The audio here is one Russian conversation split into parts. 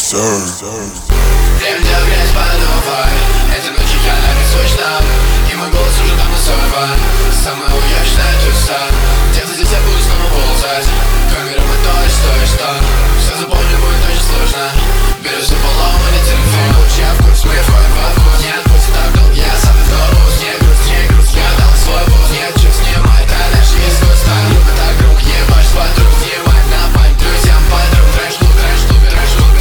Где грязь под новой, этой ночью я на песочном, и мой голос уже давно сорван. Самая уезженная туса, где-то здесь я буду снова ползать. Камера мы то, что все запомнить будет очень сложно. Берешь за поломанный телефон, я в курс, мы входим в вкус. Нет, пусть так долго, я сам в автобус. Не грусть, я дал свой бус. Нет, что снимай, да дальше искусство. Любит так друг, ебашь с подруг. Снимай на память друзьям подруг. Трэш-клубе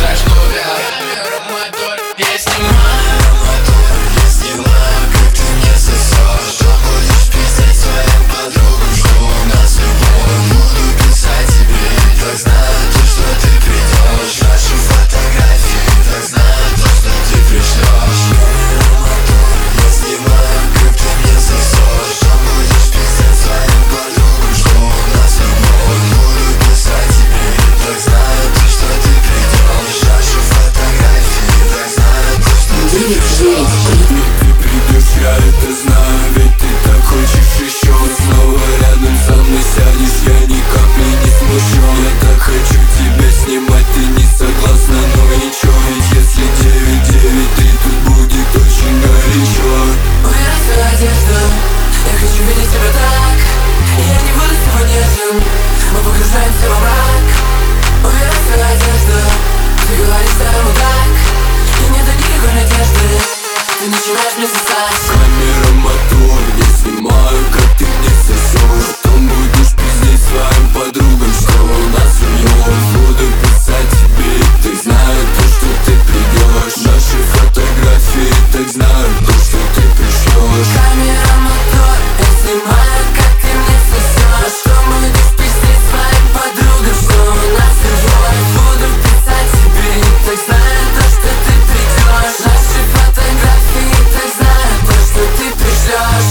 камера мотор, я снимаю мотор. Я снимаю, как ты мне сосешь. Что будешь писать своим подругам, что у нас любовь. Буду писать тебе, так знаю то, что ты придешь. Наши фотографии, так знаю то, что ты пришлешь. Камера мотор, я снимаю, как ты мне сосешь. Что будешь писать своим подругам, что у нас любовь. Буду писать тебе, так знаю то, что ты придешь. Наши фотографии, так знаю то, что ты пришлешь. Ты придешь, я это знаю, ведь ты так хочешь еще. Снова рядом со мной сядешь, я ни капли не смущен. Я так хочу тебя снимать, ты не согласна, ну и чё? Ведь если 993, тут будет очень горячо. Убирай свою одежду, я хочу видеть тебя так. Я не буду с тобой нежным, мы погружаемся во мрак. Убирай свою одежду, ты говоришь, что я мудак. И нету никакой надежды, ты начинаешь мне сосать. Камера мотор, я снимаю, как ты мне сосешь. Потом будешь пиздеть своим подругам, что у нас любовь. Буду писать тебе, так знаю то, что ты придешь. Наши фотографии, так знаю то, что ты пришлешь. Камера мотор, я снимаю, как ты мне сосешь. Что будешь пиздеть своим подругам, что у нас любовь. Буду писать тебе, так знаю то, что ты придешь. Наши фотографии, так знаю то, что ты пришлешь.